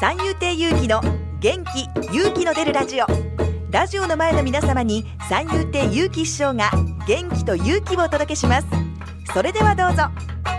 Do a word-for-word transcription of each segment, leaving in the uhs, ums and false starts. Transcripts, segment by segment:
三遊亭勇気の元気勇気の出るラジオ。ラジオの前の皆様に三遊亭勇気師匠が元気と勇気をお届けします。それではどうぞ。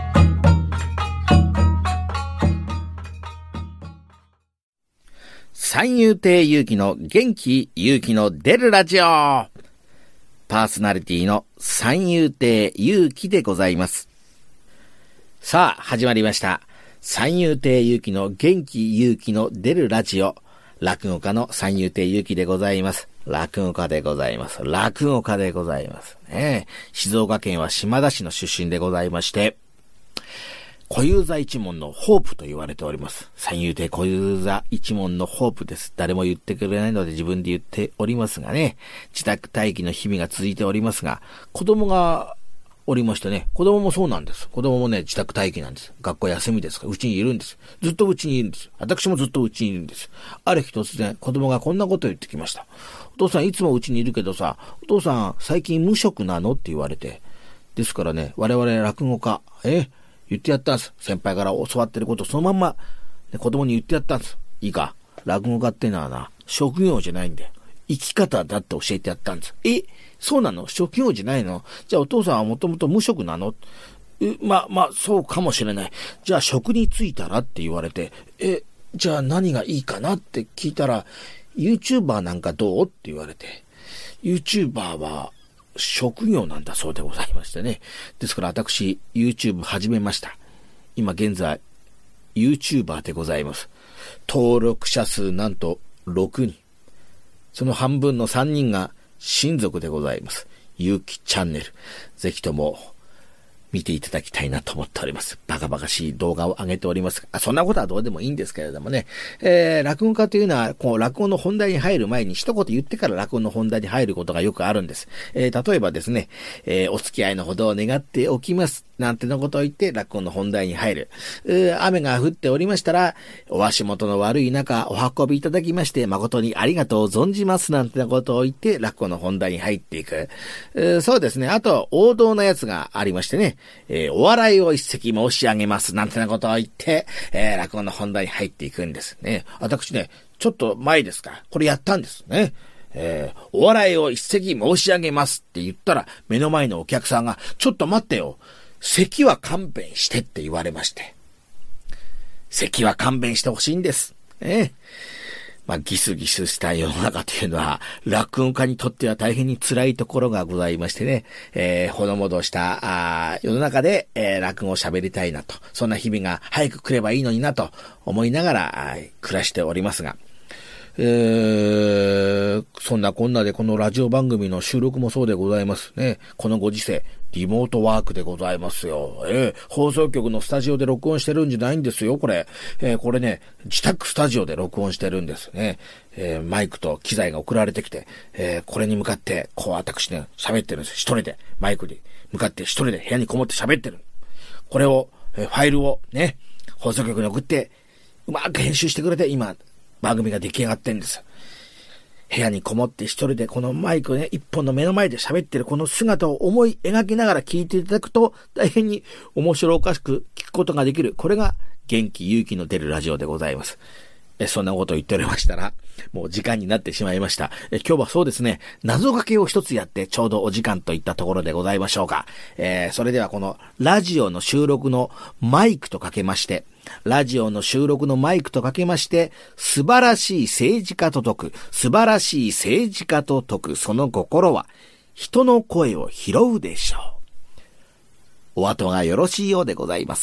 三遊亭勇気の元気勇気の出るラジオ。パーソナリティの三遊亭勇気でございます。さあ始まりました。三遊亭勇気の元気勇気の出るラジオ。落語家の三遊亭勇気でございます。落語家でございます。落語家でございますね。静岡県は島田市の出身でございまして、小遊三一門のホープと言われております。三遊亭小遊三一門のホープです。誰も言ってくれないので自分で言っておりますがね、自宅待機の日々が続いておりますが、子供がおりましてね、子供もそうなんです。子供もね、自宅待機なんです。学校休みですから、うちにいるんです。ずっとうちにいるんです。私もずっとうちにいるんです。ある日突然、子供がこんなことを言ってきました。お父さんいつもうちにいるけどさ、お父さん最近無職なのって言われて。ですからね、我々落語家、え言ってやったんです。先輩から教わってることをそのまんま、ね、子供に言ってやったんです。いいか、落語家ってのはな、職業じゃないんだよ。生き方だって教えてやったんです。えそうなの？職業じゃないの？じゃあお父さんはもともと無職なの？えまあまあそうかもしれない。じゃあ職に就いたらって言われて、えじゃあ何がいいかなって聞いたら、YouTuber なんかどうって言われて、YouTuber は職業なんだそうでございましてね。ですから私 YouTube 始めました。今現在 YouTuber でございます。登録者数なんとろくにん。その半分のさんにんが親族でございます。ゆうきチャンネル。ぜひとも見ていただきたいなと思っております。バカバカしい動画を上げております。あ、そんなことはどうでもいいんですけれどもね。えー、落語家というのは、こう、落語の本題に入る前に一言言ってから落語の本題に入ることがよくあるんです。えー、例えばですね、えー、お付き合いのほどを願っておきます。なんてのことを言って落語の本題に入る。雨が降っておりましたら、お足元の悪い中お運びいただきまして誠にありがとう存じますなんてなことを言って落語の本題に入っていく。そうですね。あと王道なやつがありましてね、えー、お笑いを一席申し上げますなんてなことを言って、えー、落語の本題に入っていくんですね。私ね、ちょっと前ですからこれやったんですね。えー、お笑いを一席申し上げますって言ったら、目の前のお客さんがちょっと待ってよ、咳は勘弁してって言われまして。咳は勘弁してほしいんです。ええ。まあ、ギスギスした世の中というのは、落語家にとっては大変に辛いところがございましてね、えー、ほのぼのしたあ世の中で、えー、落語を喋りたいなと、そんな日々が早く来ればいいのになと思いながら暮らしておりますが、えー、そんなこんなでこのラジオ番組の収録もそうでございますね。このご時世、リモートワークでございますよ。えー、放送局のスタジオで録音してるんじゃないんですよ、これ。えー、これね、自宅スタジオで録音してるんですね。えー、マイクと機材が送られてきて、えー、これに向かって、こう私ね、喋ってるんです。一人で、マイクに向かって一人で部屋にこもって喋ってる。これを、えー、ファイルをね、放送局に送って、うまく編集してくれて、今、番組が出来上がってんです。部屋にこもって一人でこのマイクね、一本の目の前で喋ってるこの姿を思い描きながら聞いていただくと、大変に面白おかしく聞くことができる。これが元気勇気の出るラジオでございます。えそんなことを言っておりましたら、もう時間になってしまいました。え今日はそうですね、謎かけを一つやってちょうどお時間といったところでございましょうか。えー、それではこのラジオの収録のマイクとかけまして、ラジオの収録のマイクとかけまして、素晴らしい政治家と解く、素晴らしい政治家と解く、その心は、人の声を拾うでしょう。お後がよろしいようでございます。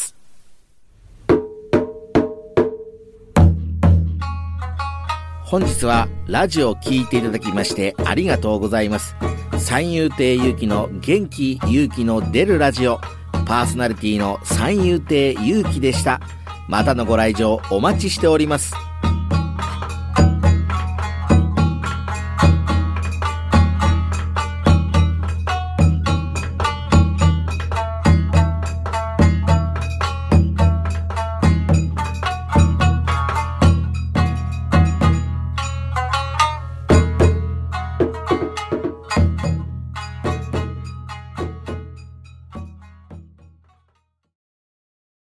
本日はラジオを聞いていただきましてありがとうございます。三遊亭勇気の元気勇気の出るラジオ、パーソナリティの三遊亭勇気でした。またのご来場お待ちしております。